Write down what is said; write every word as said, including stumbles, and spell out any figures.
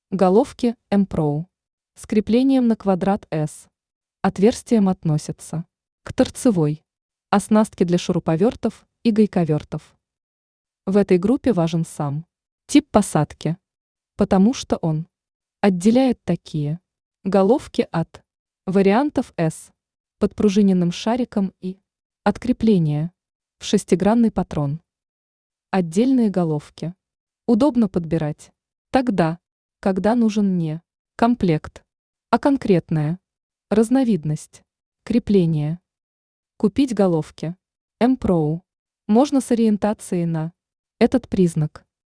Головки M-Pro с креплением на квадрат S. Отверстием относятся к торцевой, оснастке для шуруповертов и гайковертов. В этой группе важен сам тип посадки, потому что он отделяет такие головки от вариантов S подпружиненным шариком и от крепления в шестигранный патрон. Отдельные головки удобно подбирать тогда, когда нужен не комплект, а конкретная разновидность крепления. Купить головки M-Pro можно с ориентацией на этот признак.